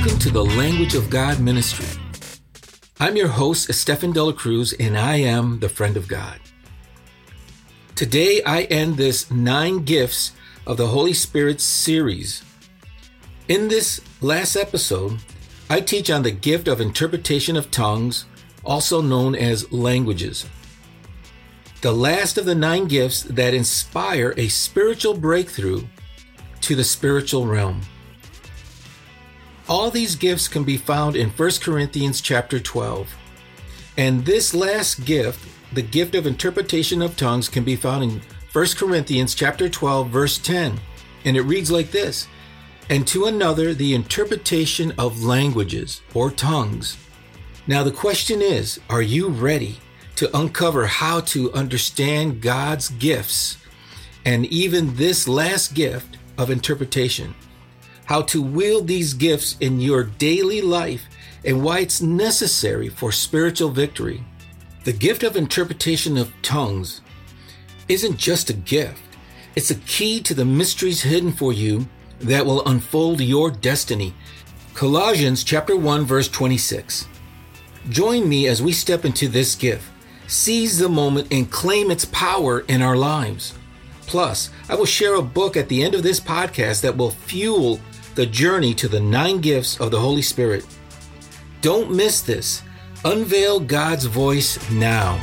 Welcome to the Language of God Ministry. I'm your host, Stephen Dela Cruz, and I am the Friend of God. Today, I end this 9 Gifts of the Holy Spirit series. In this last episode, I teach on the gift of interpretation of tongues, also known as languages. The last of the 9 gifts that inspire a spiritual breakthrough to the spiritual realm. All these gifts can be found in 1 Corinthians chapter 12. And this last gift, the gift of interpretation of tongues, can be found in 1 Corinthians chapter 12, verse 10. And it reads like this: "And to another the interpretation of languages or tongues." Now the question is, are you ready to uncover how to understand God's gifts and even this last gift of interpretation? How to wield these gifts in your daily life and why it's necessary for spiritual victory. The gift of interpretation of tongues isn't just a gift. It's a key to the mysteries hidden for you that will unfold your destiny. Colossians chapter 1, verse 26. Join me as we step into this gift. Seize the moment and claim its power in our lives. Plus, I will share a book at the end of this podcast that will fuel the journey to the 9 gifts of the Holy Spirit. Don't miss this. Unveil God's voice now.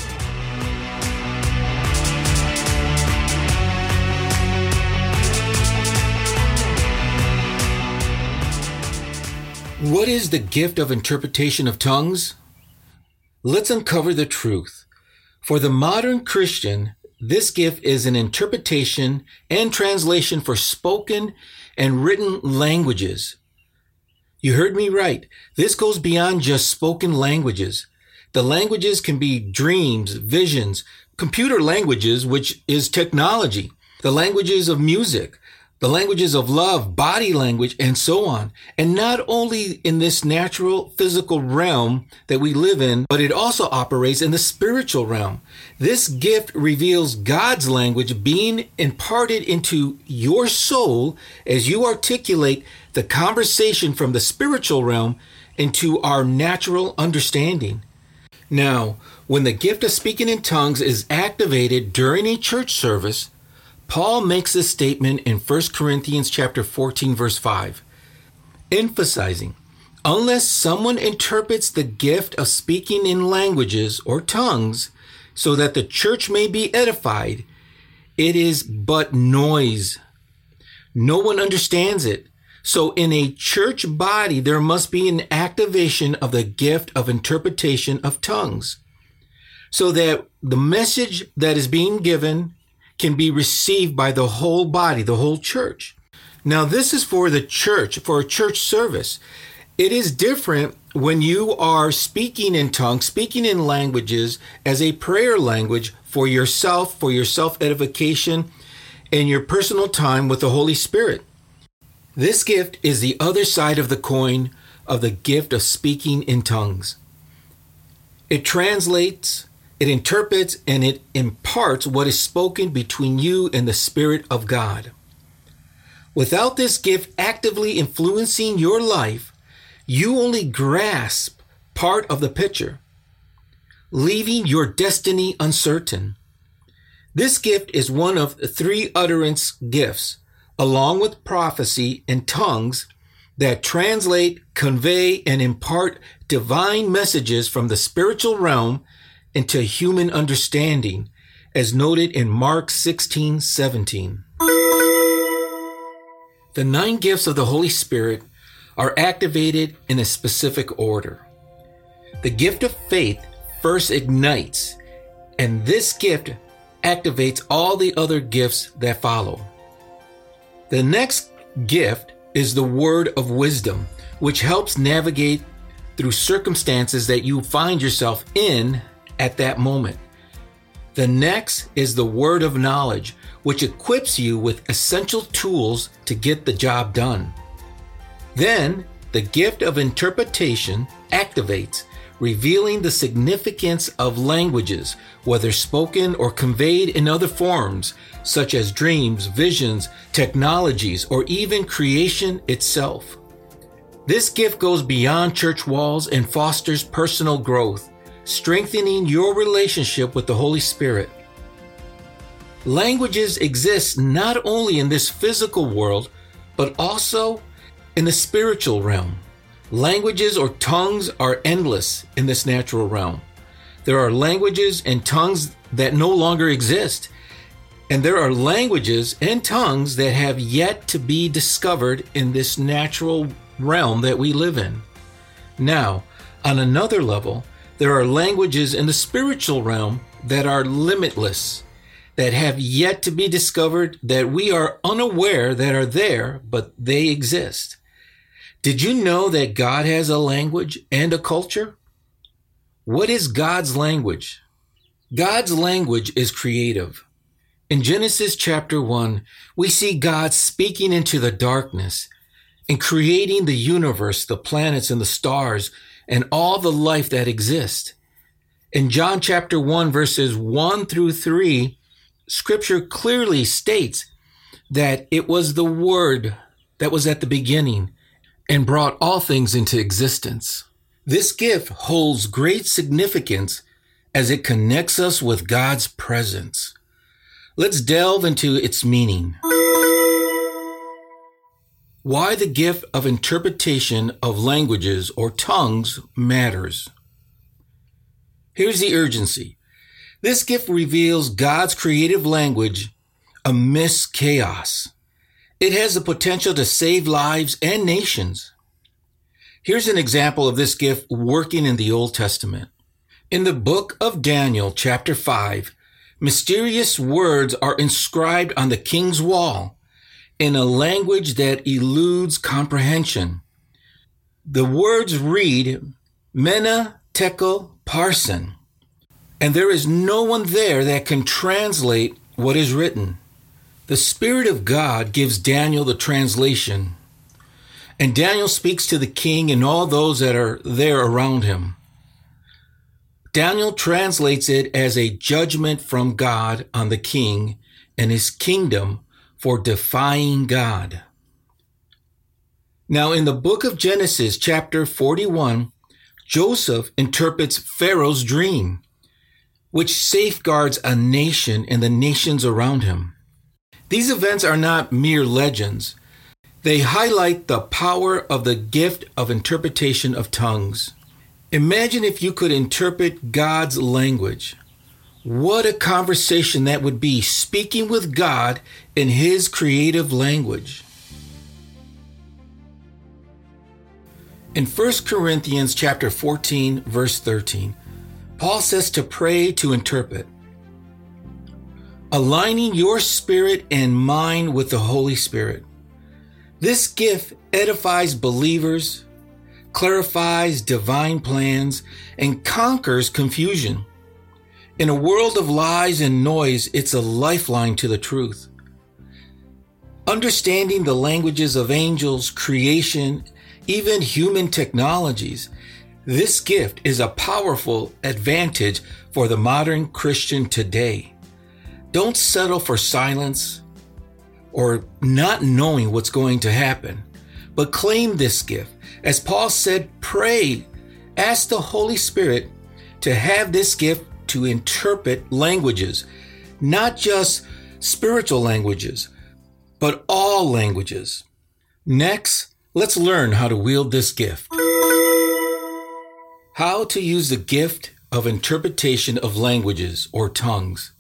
What is the gift of interpretation of tongues? Let's uncover the truth. For the modern Christian, this gift is an interpretation and translation for spoken and written languages. You heard me right. This goes beyond just spoken languages. The languages can be dreams, visions, computer languages, which is technology, the languages of music, the languages of love, body language, and so on. And not only in this natural physical realm that we live in, but it also operates in the spiritual realm. This gift reveals God's language being imparted into your soul as you articulate the conversation from the spiritual realm into our natural understanding. Now, when the gift of speaking in tongues is activated during a church service, Paul makes this statement in 1 Corinthians chapter 14, verse 5, emphasizing, unless someone interprets the gift of speaking in languages or tongues so that the church may be edified, it is but noise. No one understands it. So in a church body, there must be an activation of the gift of interpretation of tongues so that the message that is being given can be received by the whole body, the whole church. Now, this is for the church, for a church service. It is different when you are speaking in tongues, speaking in languages as a prayer language for your self-edification, and your personal time with the Holy Spirit. This gift is the other side of the coin of the gift of speaking in tongues. It translates, it interprets, and it imparts what is spoken between you and the Spirit of God. Without this gift actively influencing your life, you only grasp part of the picture, leaving your destiny uncertain. This gift is one of 3 utterance gifts, along with prophecy and tongues, that translate, convey, and impart divine messages from the spiritual realm into human understanding, as noted in Mark 16:17. The 9 gifts of the Holy Spirit are activated in a specific order. The gift of faith first ignites, and this gift activates all the other gifts that follow. The next gift is the word of wisdom, which helps navigate through circumstances that you find yourself in at that moment. The next is the word of knowledge, which equips you with essential tools to get the job done. Then, the gift of interpretation activates, revealing the significance of languages, whether spoken or conveyed in other forms, such as dreams, visions, technologies, or even creation itself. This gift goes beyond church walls and fosters personal growth, strengthening your relationship with the Holy Spirit. Languages exist not only in this physical world, but also in the spiritual realm. Languages or tongues are endless in this natural realm. There are languages and tongues that no longer exist, and there are languages and tongues that have yet to be discovered in this natural realm that we live in. Now, on another level, there are languages in the spiritual realm that are limitless, that have yet to be discovered, that we are unaware that are there, but they exist. Did you know that God has a language and a culture? What is God's language? God's language is creative. In Genesis chapter 1, we see God speaking into the darkness and creating the universe, the planets and the stars, and all the life that exists. In John chapter 1, verses 1 through 3, Scripture clearly states that it was the Word that was at the beginning and brought all things into existence. This gift holds great significance as it connects us with God's presence. Let's delve into its meaning. Why the gift of interpretation of languages or tongues matters. Here's the urgency. This gift reveals God's creative language amidst chaos. It has the potential to save lives and nations. Here's an example of this gift working in the Old Testament. In the book of Daniel, chapter 5, mysterious words are inscribed on the king's wall in a language that eludes comprehension. The words read, Mene, Tekel, Parsin, and there is no one there that can translate what is written. The Spirit of God gives Daniel the translation, and Daniel speaks to the king and all those that are there around him. Daniel translates it as a judgment from God on the king and his kingdom for defying God. Now, in the book of Genesis, chapter 41, Joseph interprets Pharaoh's dream, which safeguards a nation and the nations around him. These events are not mere legends. They highlight the power of the gift of interpretation of tongues. Imagine if you could interpret God's language. What a conversation that would be, speaking with God in his creative language. In 1 Corinthians chapter 14, verse 13, Paul says to pray to interpret, aligning your spirit and mind with the Holy Spirit. This gift edifies believers, clarifies divine plans, and conquers confusion. In a world of lies and noise, it's a lifeline to the truth. Understanding the languages of angels, creation, even human technologies, this gift is a powerful advantage for the modern Christian today. Don't settle for silence or not knowing what's going to happen, but claim this gift. As Paul said, pray, ask the Holy Spirit to have this gift to interpret languages, not just spiritual languages, but all languages. Next, let's learn how to wield this gift. How to use the gift of interpretation of languages or tongues.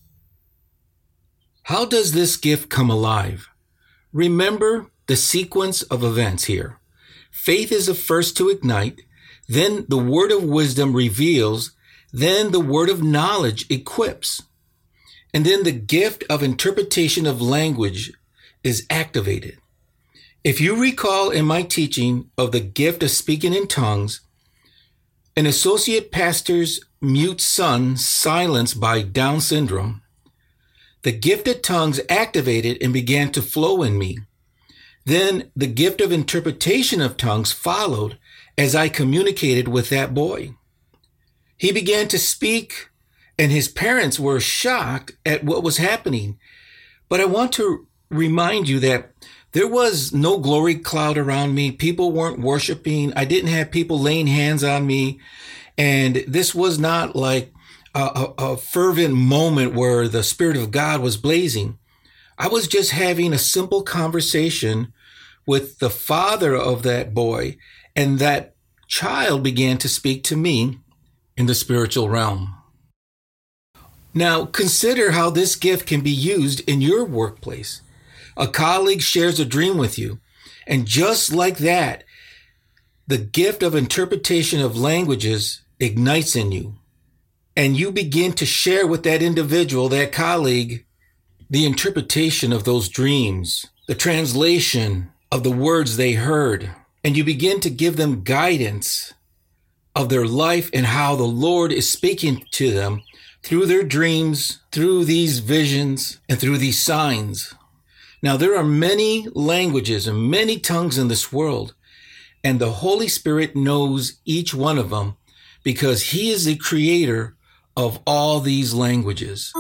How does this gift come alive? Remember the sequence of events here. Faith is the first to ignite, then the word of wisdom reveals, then the word of knowledge equips, and then the gift of interpretation of language is activated. If you recall in my teaching of the gift of speaking in tongues, an associate pastor's mute son silenced by Down syndrome, the gift of tongues activated and began to flow in me. Then the gift of interpretation of tongues followed as I communicated with that boy. He began to speak, and his parents were shocked at what was happening. But I want to remind you that There was no glory cloud around me. People weren't worshiping. I didn't have people laying hands on me. And this was not like a fervent moment where the Spirit of God was blazing. I was just having a simple conversation with the father of that boy, and that child began to speak to me in the spiritual realm. Now, consider how this gift can be used in your workplace. A colleague shares a dream with you, and just like that, the gift of interpretation of languages ignites in you, and you begin to share with that individual, that colleague, the interpretation of those dreams, the translation of the words they heard, and you begin to give them guidance of their life and how the Lord is speaking to them through their dreams, through these visions, and through these signs. Now, there are many languages and many tongues in this world, and the Holy Spirit knows each one of them because He is the creator of all these languages.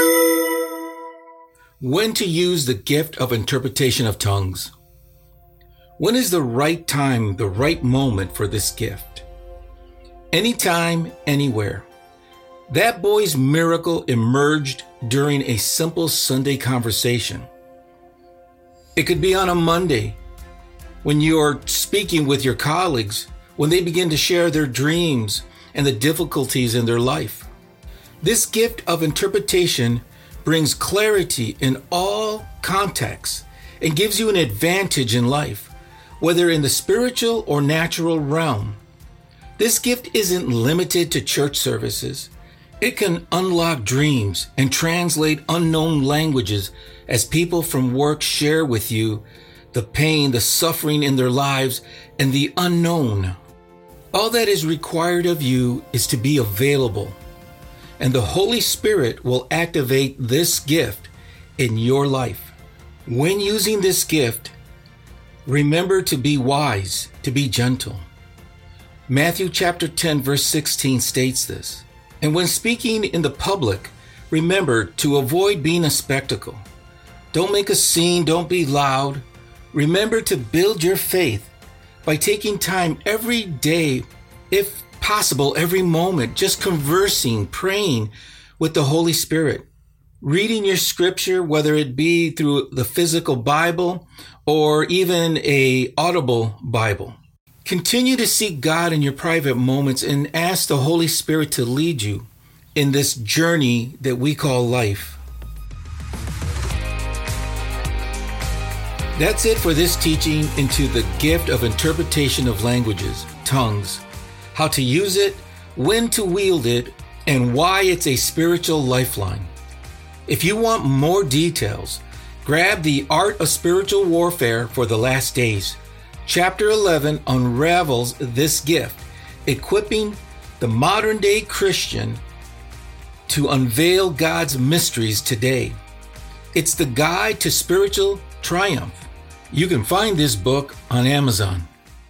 When to use the gift of interpretation of tongues? When is the right time, the right moment for this gift? Anytime, anywhere. That boy's miracle emerged during a simple Sunday conversation. It could be on a Monday when you're speaking with your colleagues, when they begin to share their dreams and the difficulties in their life. This gift of interpretation brings clarity in all contexts and gives you an advantage in life, whether in the spiritual or natural realm. This gift isn't limited to church services. It can unlock dreams and translate unknown languages as people from work share with you the pain, the suffering in their lives, and the unknown. All that is required of you is to be available, and the Holy Spirit will activate this gift in your life. When using this gift, remember to be wise, to be gentle. Matthew chapter 10, verse 16 states this. And when speaking in the public, remember to avoid being a spectacle. Don't make a scene, don't be loud. Remember to build your faith by taking time every day, if possible, every moment, just conversing, praying with the Holy Spirit, reading your scripture, whether it be through the physical Bible or even an audible Bible. Continue to seek God in your private moments and ask the Holy Spirit to lead you in this journey that we call life. That's it for this teaching into the gift of interpretation of languages, tongues, how to use it, when to wield it, and why it's a spiritual lifeline. If you want more details, grab the Art of Spiritual Warfare for the Last Days. Chapter 11 unravels this gift, equipping the modern-day Christian to unveil God's mysteries today. It's the guide to spiritual triumph. You can find this book on Amazon.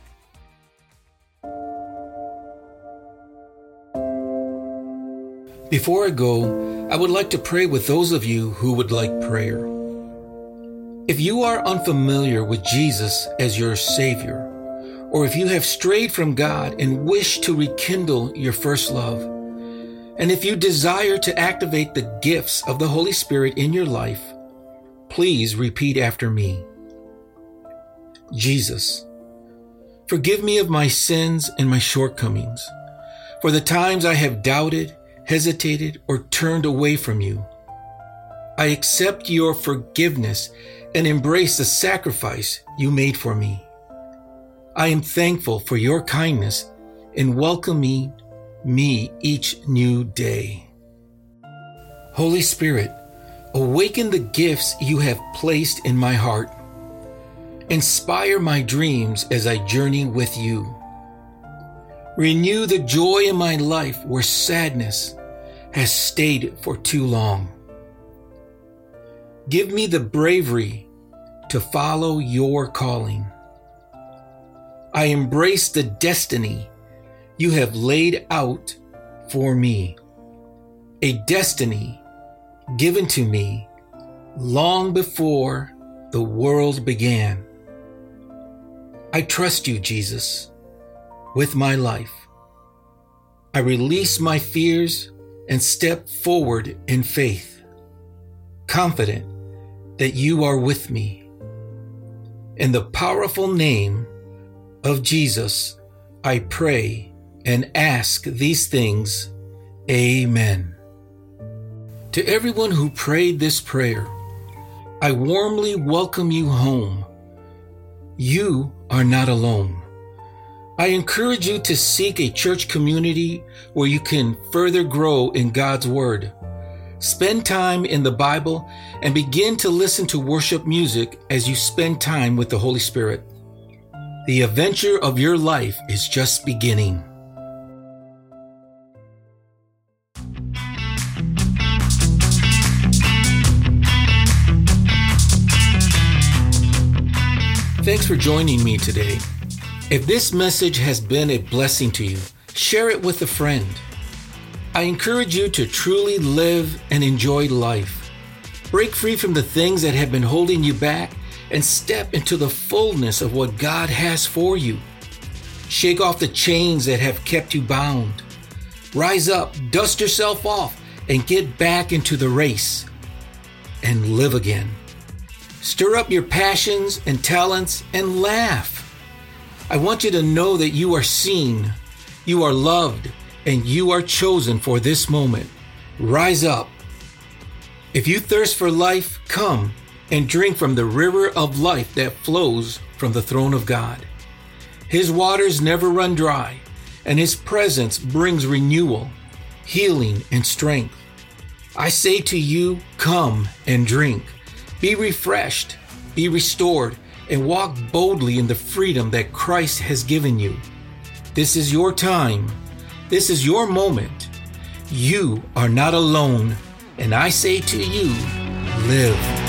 Before I go, I would like to pray with those of you who would like prayer. If you are unfamiliar with Jesus as your Savior, or if you have strayed from God and wish to rekindle your first love, and if you desire to activate the gifts of the Holy Spirit in your life, please repeat after me. Jesus, forgive me of my sins and my shortcomings, for the times I have doubted, hesitated, or turned away from you. I accept your forgiveness and embrace the sacrifice you made for me. I am thankful for your kindness in welcoming me each new day. Holy Spirit, awaken the gifts you have placed in my heart. Inspire my dreams as I journey with you. Renew the joy in my life where sadness has stayed for too long. Give me the bravery to follow your calling. I embrace the destiny you have laid out for me, a destiny given to me long before the world began. I trust you, Jesus, with my life. I release my fears and step forward in faith, confident that you are with me. In the powerful name of Jesus, I pray and ask these things. Amen. To everyone who prayed this prayer, I warmly welcome you home. You are not alone. I encourage you to seek a church community where you can further grow in God's Word. Spend time in the Bible and begin to listen to worship music as you spend time with the Holy Spirit. The adventure of your life is just beginning. Thanks for joining me today. If this message has been a blessing to you, share it with a friend. I encourage you to truly live and enjoy life. Break free from the things that have been holding you back and step into the fullness of what God has for you. Shake off the chains that have kept you bound. Rise up, dust yourself off, and get back into the race and live again. Stir up your passions and talents and laugh. I want you to know that you are seen, you are loved, and you are chosen for this moment. Rise up. If you thirst for life, come and drink from the river of life that flows from the throne of God. His waters never run dry, and His presence brings renewal, healing, and strength. I say to you, come and drink. Be refreshed, be restored, and walk boldly in the freedom that Christ has given you. This is your time. This is your moment. You are not alone. And I say to you, live.